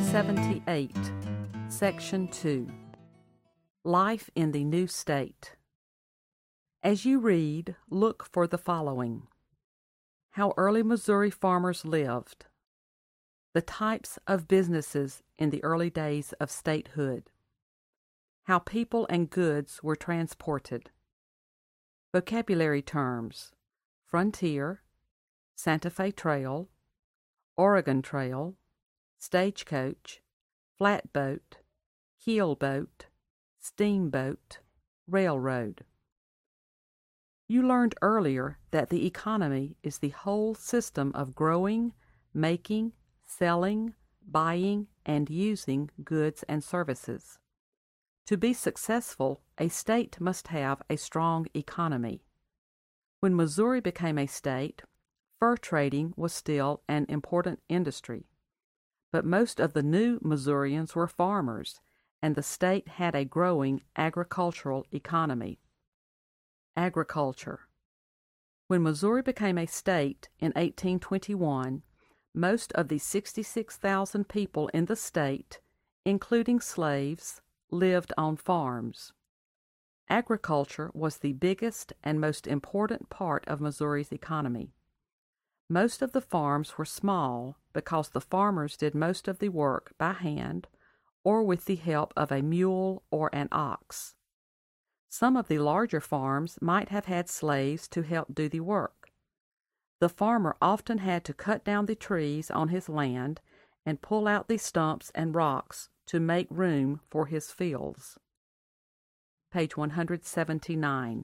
178, Section 2, Life in the New State. As you read, look for the following: how early Missouri farmers lived, the types of businesses in the early days of statehood, how people and goods were transported, vocabulary terms: frontier, Santa Fe Trail, Oregon Trail, stagecoach, flatboat, keelboat, steamboat, railroad. You learned earlier that the economy is the whole system of growing, making, selling, buying, and using goods and services. To be successful, a state must have a strong economy. When Missouri became a state, fur trading was still an important industry. But most of the new Missourians were farmers, and the state had a growing agricultural economy. Agriculture. When Missouri became a state in 1821, most of the 66,000 people in the state, including slaves, lived on farms. Agriculture was the biggest and most important part of Missouri's economy. Most of the farms were small because the farmers did most of the work by hand or with the help of a mule or an ox. Some of the larger farms might have had slaves to help do the work. The farmer often had to cut down the trees on his land and pull out the stumps and rocks to make room for his fields. Page 179.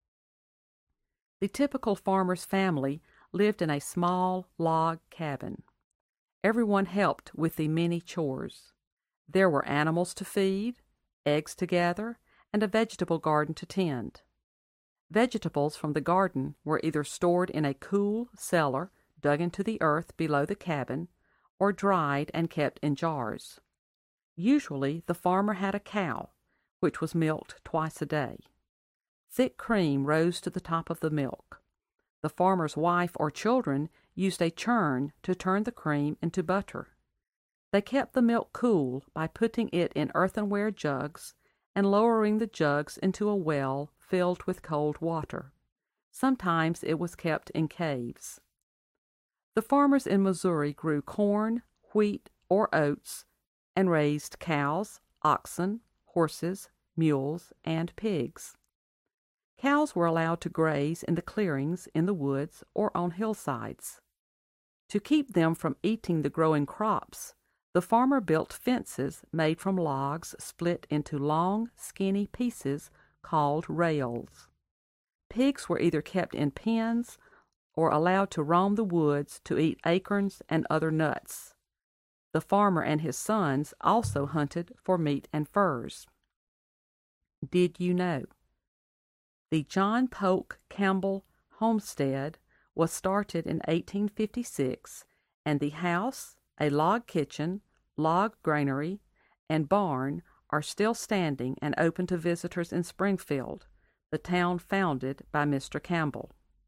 The typical farmer's family lived in a small log cabin. Everyone helped with the many chores. There were animals to feed, eggs to gather, and a vegetable garden to tend. Vegetables from the garden were either stored in a cool cellar dug into the earth below the cabin, or dried and kept in jars. Usually the farmer had a cow, which was milked twice a day. Thick cream rose to the top of the milk. The farmer's wife or children used a churn to turn the cream into butter. They kept the milk cool by putting it in earthenware jugs and lowering the jugs into a well filled with cold water. Sometimes it was kept in caves. The farmers in Missouri grew corn, wheat, or oats, and raised cows, oxen, horses, mules, and pigs. Cows were allowed to graze in the clearings in the woods or on hillsides. To keep them from eating the growing crops, the farmer built fences made from logs split into long, skinny pieces called rails. Pigs were either kept in pens or allowed to roam the woods to eat acorns and other nuts. The farmer and his sons also hunted for meat and furs. Did you know? The John Polk Campbell homestead was started in 1856, and the house, a log kitchen, log granary, and barn are still standing and open to visitors in Springfield, the town founded by Mr. Campbell.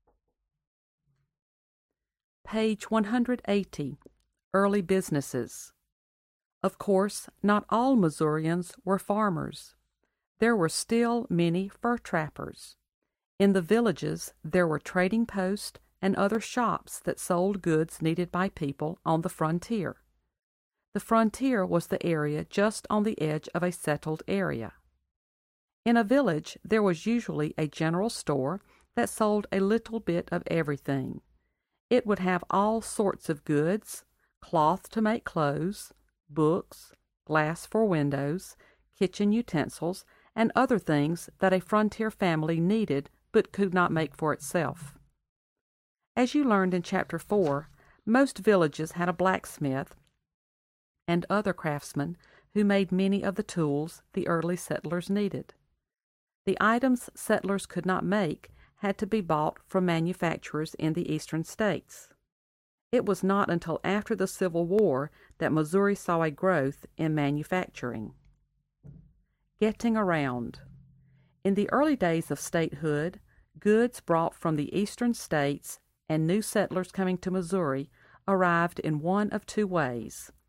Page 180. Early businesses. Of course, not all Missourians were farmers. There were still many fur trappers. In the villages, there were trading posts and other shops that sold goods needed by people on the frontier. The frontier was the area just on the edge of a settled area. In a village, there was usually a general store that sold a little bit of everything. It would have all sorts of goods: cloth to make clothes, books, glass for windows, kitchen utensils, and other things that a frontier family needed but could not make for itself. As you learned in Chapter 4, most villages had a blacksmith and other craftsmen who made many of the tools the early settlers needed. The items settlers could not make had to be bought from manufacturers in the eastern states. It was not until after the Civil War that Missouri saw a growth in manufacturing. Getting around. In the early days of statehood, goods brought from the eastern states and new settlers coming to Missouri arrived in one of two ways: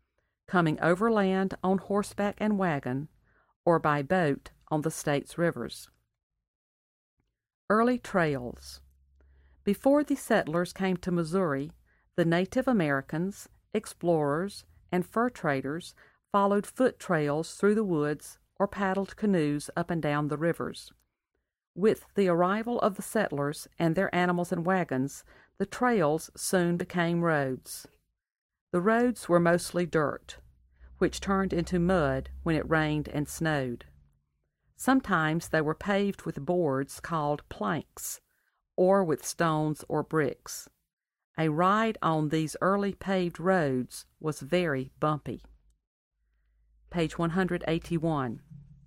coming overland on horseback and wagon, or by boat on the state's rivers. Early trails. Before the settlers came to Missouri, the Native Americans, explorers, and fur traders followed foot trails through the woods or paddled canoes up and down the rivers. With the arrival of the settlers and their animals and wagons, the trails soon became roads. The roads were mostly dirt, which turned into mud when it rained and snowed. Sometimes they were paved with boards called planks, or with stones or bricks. A ride on these early paved roads was very bumpy. Page 181.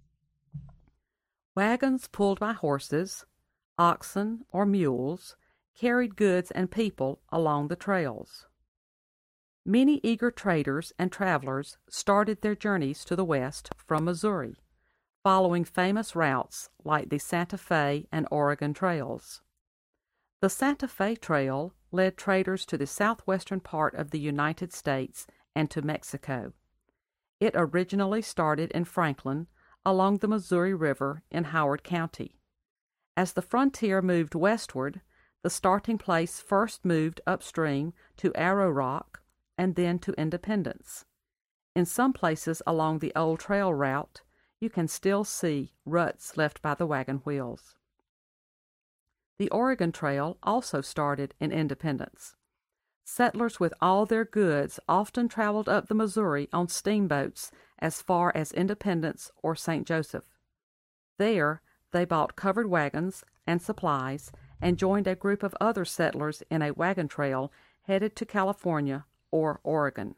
Wagons pulled by horses, oxen, or mules carried goods and people along the trails. Many eager traders and travelers started their journeys to the west from Missouri, following famous routes like the Santa Fe and Oregon trails. The Santa Fe Trail led traders to the southwestern part of the United States and to Mexico. It originally started in Franklin, along the Missouri River in Howard County. As the frontier moved westward, the starting place first moved upstream to Arrow Rock and then to Independence. In some places along the old trail route, you can still see ruts left by the wagon wheels. The Oregon Trail also started in Independence. Settlers with all their goods often traveled up the Missouri on steamboats as far as Independence or St. Joseph. There, they bought covered wagons and supplies and joined a group of other settlers in a wagon trail headed to California or Oregon.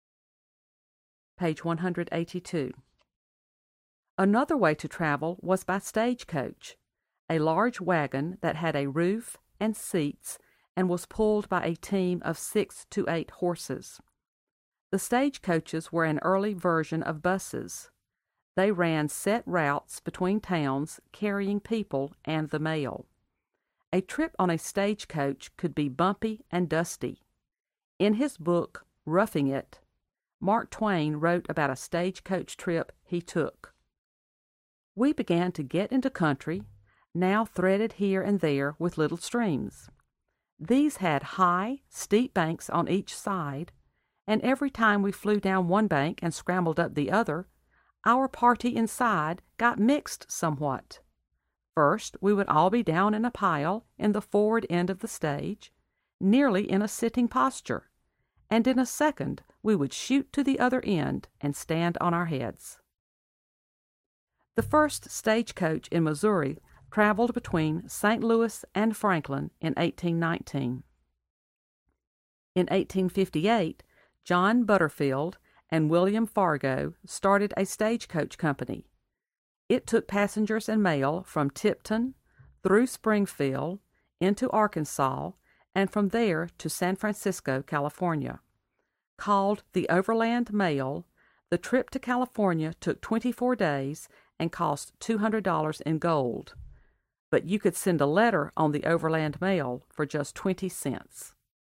Page 182. Another way to travel was by stagecoach, a large wagon that had a roof and seats and was pulled by a team of 6 to 8 horses. The stagecoaches were an early version of buses. They ran set routes between towns carrying people and the mail. A trip on a stagecoach could be bumpy and dusty. In his book, Roughing It, Mark Twain wrote about a stagecoach trip he took. We began to get into country, now threaded here and there with little streams. These had high, steep banks on each side, and every time we flew down one bank and scrambled up the other, our party inside got mixed somewhat. First, we would all be down in a pile in the forward end of the stage, nearly in a sitting posture, and in a second we would shoot to the other end and stand on our heads. The first stagecoach in Missouri traveled between St. Louis and Franklin in 1819. In 1858, John Butterfield and William Fargo started a stagecoach company. It took passengers and mail from Tipton, through Springfield, into Arkansas, and from there to San Francisco, California. Called the Overland Mail, the trip to California took 24 days and cost $200 in gold, but you could send a letter on the Overland Mail for just 20 cents.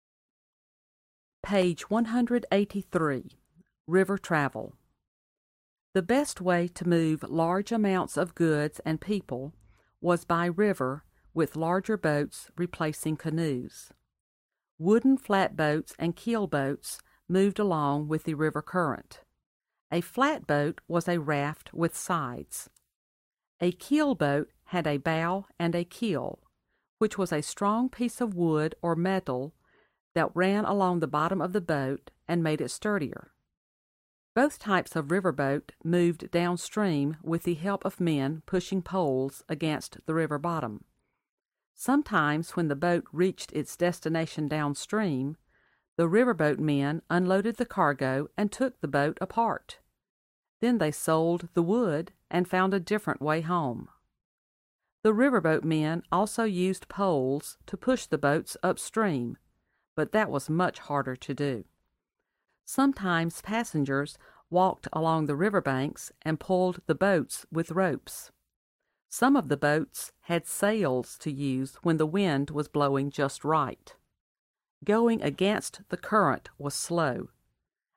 Page 183. River travel. The best way to move large amounts of goods and people was by river, with larger boats replacing canoes. Wooden flatboats and keelboats moved along with the river current. A flatboat was a raft with sides. A keelboat had a bow and a keel, which was a strong piece of wood or metal that ran along the bottom of the boat and made it sturdier. Both types of riverboat moved downstream with the help of men pushing poles against the river bottom. Sometimes when the boat reached its destination downstream, the riverboat men unloaded the cargo and took the boat apart. Then they sold the wood and found a different way home. The riverboat men also used poles to push the boats upstream, but that was much harder to do. Sometimes passengers walked along the riverbanks and pulled the boats with ropes. Some of the boats had sails to use when the wind was blowing just right. Going against the current was slow.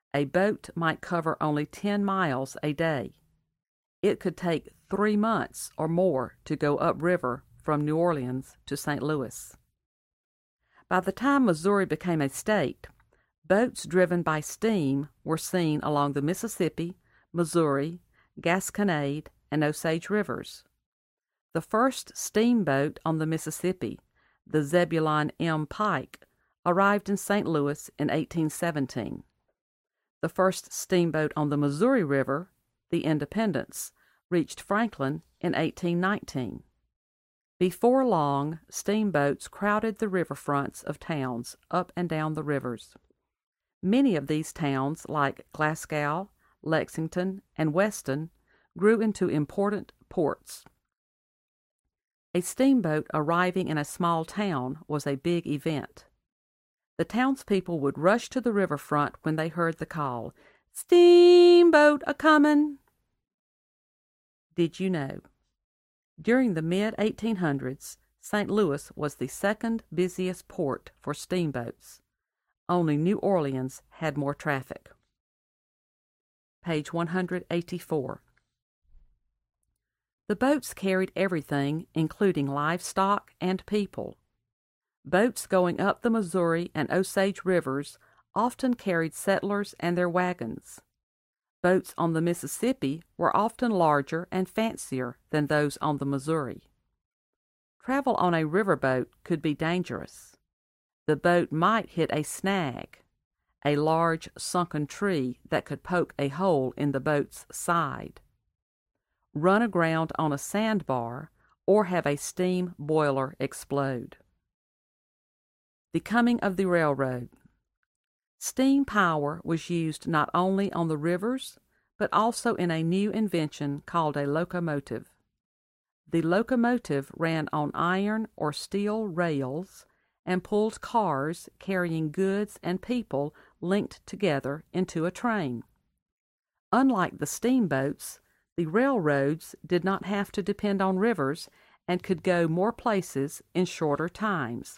A boat might cover only 10 miles a day. It could take 3 months or more to go upriver from New Orleans to St. Louis. By the time Missouri became a state, boats driven by steam were seen along the Mississippi, Missouri, Gasconade, and Osage rivers. The first steamboat on the Mississippi, the Zebulon M. Pike, arrived in St. Louis in 1817. The first steamboat on the Missouri River, the Independence, reached Franklin in 1819. Before long, steamboats crowded the riverfronts of towns up and down the rivers. Many of these towns, like Glasgow, Lexington, and Weston, grew into important ports. A steamboat arriving in a small town was a big event. The townspeople would rush to the riverfront when they heard the call, "Steamboat a-comin'!" Did you know? During the mid-1800s, St. Louis was the second busiest port for steamboats. Only New Orleans had more traffic. Page 184. The boats carried everything, including livestock and people. Boats going up the Missouri and Osage rivers often carried settlers and their wagons. Boats on the Mississippi were often larger and fancier than those on the Missouri. Travel on a riverboat could be dangerous. The boat might hit a snag, a large sunken tree that could poke a hole in the boat's side, run aground on a sandbar, or have a steam boiler explode. The coming of the railroad. Steam power was used not only on the rivers, but also in a new invention called a locomotive. The locomotive ran on iron or steel rails and pulled cars carrying goods and people linked together into a train. Unlike the steamboats, the railroads did not have to depend on rivers and could go more places in shorter times.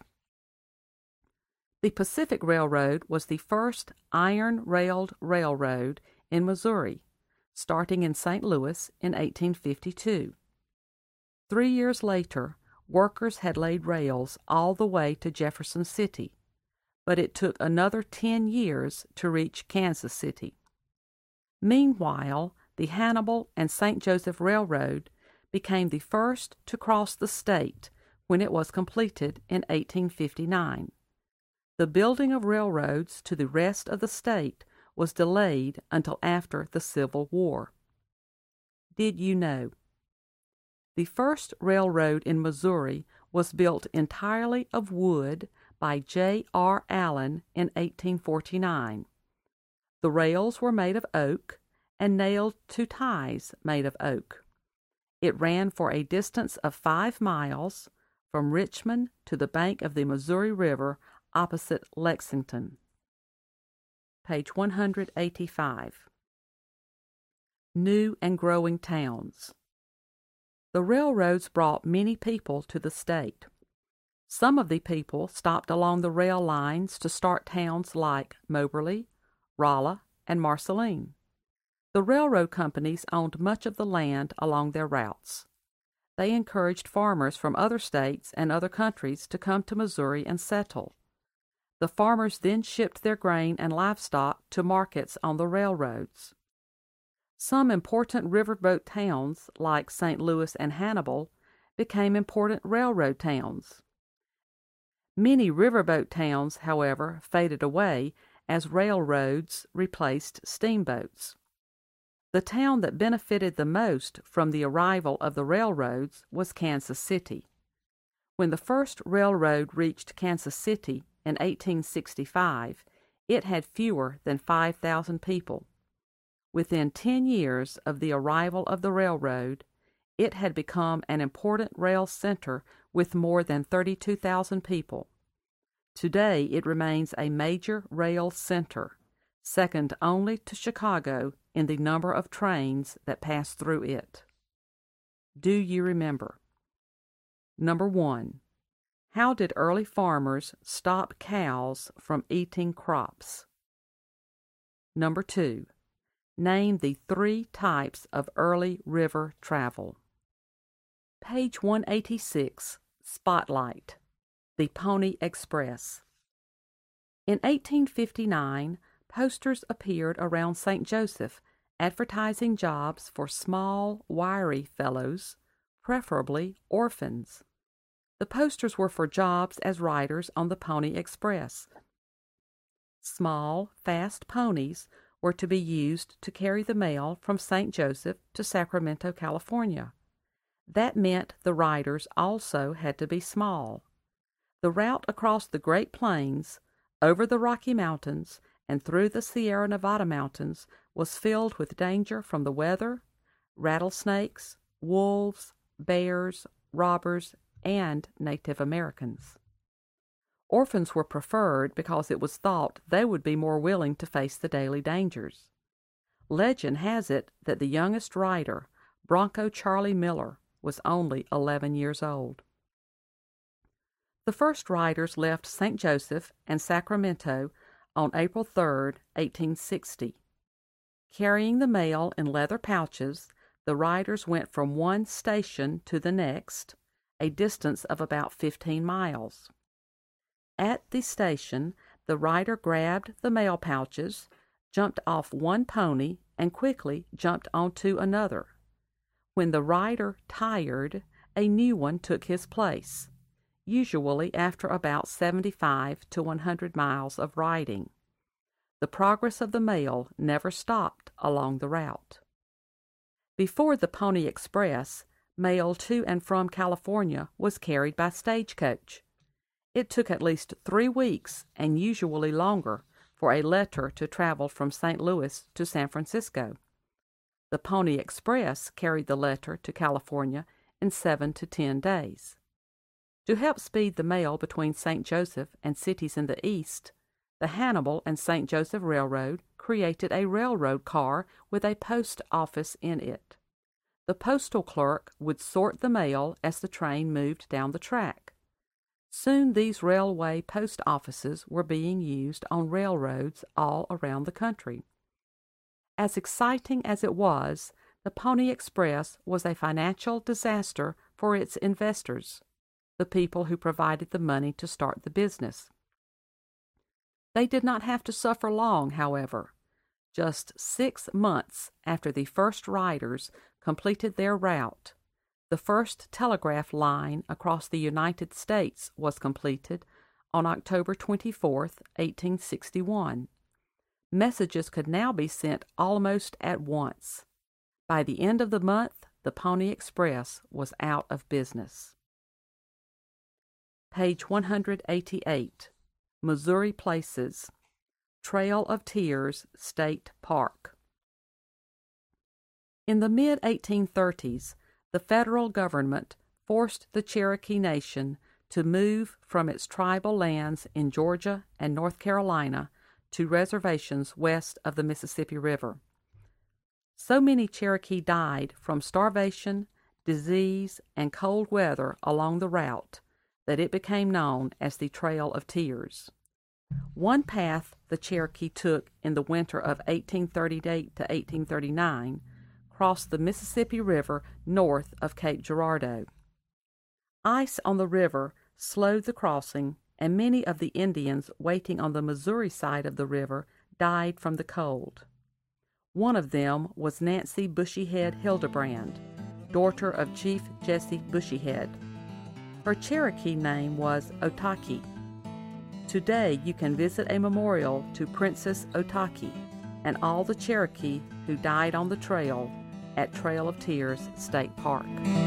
The Pacific Railroad was the first iron-railed railroad in Missouri, starting in St. Louis in 1852. 3 years later, workers had laid rails all the way to Jefferson City, but it took another 10 years to reach Kansas City. Meanwhile, the Hannibal and St. Joseph Railroad became the first to cross the state when it was completed in 1859. The building of railroads to the rest of the state was delayed until after the Civil War. Did you know? The first railroad in Missouri was built entirely of wood by J.R. Allen in 1849. The rails were made of oak and nailed to ties made of oak. It ran for a distance of 5 miles from Richmond to the bank of the Missouri River opposite Lexington. Page 185. New and growing towns. The railroads brought many people to the state. Some of the people stopped along the rail lines to start towns like Moberly, Rolla, and Marceline. The railroad companies owned much of the land along their routes. They encouraged farmers from other states and other countries to come to Missouri and settle. The farmers then shipped their grain and livestock to markets on the railroads. Some important riverboat towns, like St. Louis and Hannibal, became important railroad towns. Many riverboat towns, however, faded away as railroads replaced steamboats. The town that benefited the most from the arrival of the railroads was Kansas City. When the first railroad reached Kansas City in 1865, it had fewer than 5,000 people. Within 10 years of the arrival of the railroad, it had become an important rail center with more than 32,000 people. Today, it remains a major rail center, second only to Chicago in the number of trains that pass through it. Do you remember? Number 1. How did early farmers stop cows from eating crops? Number 2. Name the 3 types of early river travel. Page 186, Spotlight, the Pony Express. In 1859, posters appeared around St. Joseph advertising jobs for small, wiry fellows, preferably orphans. The posters were for jobs as riders on the Pony Express. Small, fast ponies were to be used to carry the mail from St. Joseph to Sacramento, California. That meant the riders also had to be small. The route across the Great Plains, over the Rocky Mountains, and through the Sierra Nevada mountains was filled with danger from the weather, rattlesnakes, wolves, bears, robbers, and Native Americans. Orphans were preferred because it was thought they would be more willing to face the daily dangers. Legend has it that the youngest rider, Bronco Charlie Miller, was only 11 years old. The first riders left St. Joseph and Sacramento on April 3, 1860. Carrying the mail in leather pouches, the riders went from one station to the next, a distance of about 15 miles. At the station, the rider grabbed the mail pouches, jumped off one pony, and quickly jumped onto another. When the rider tired, a new one took his place, usually after about 75 to 100 miles of riding. The progress of the mail never stopped along the route. Before the Pony Express, mail to and from California was carried by stagecoach. It took at least 3 weeks, and usually longer, for a letter to travel from St. Louis to San Francisco. The Pony Express carried the letter to California in 7 to 10 days. To help speed the mail between St. Joseph and cities in the east, the Hannibal and St. Joseph Railroad created a railroad car with a post office in it. The postal clerk would sort the mail as the train moved down the track. Soon these railway post offices were being used on railroads all around the country. As exciting as it was, the Pony Express was a financial disaster for its investors, the people who provided the money to start the business. They did not have to suffer long, however. Just 6 months after the first riders completed their route, the first telegraph line across the United States was completed on October 24, 1861. Messages could now be sent almost at once. By the end of the month, the Pony Express was out of business. Page 188, Missouri Places, Trail of Tears State Park. In the mid-1830s, the federal government forced the Cherokee Nation to move from its tribal lands in Georgia and North Carolina to reservations west of the Mississippi River. So many Cherokee died from starvation, disease, and cold weather along the route that it became known as the Trail of Tears. One path the Cherokee took in the winter of 1838 to 1839 crossed the Mississippi River north of Cape Girardeau. Ice on the river slowed the crossing, and many of the Indians waiting on the Missouri side of the river died from the cold. One of them was Nancy Bushyhead Hildebrand, daughter of Chief Jesse Bushyhead. Her Cherokee name was Otaki. Today you can visit a memorial to Princess Otaki and all the Cherokee who died on the trail at Trail of Tears State Park.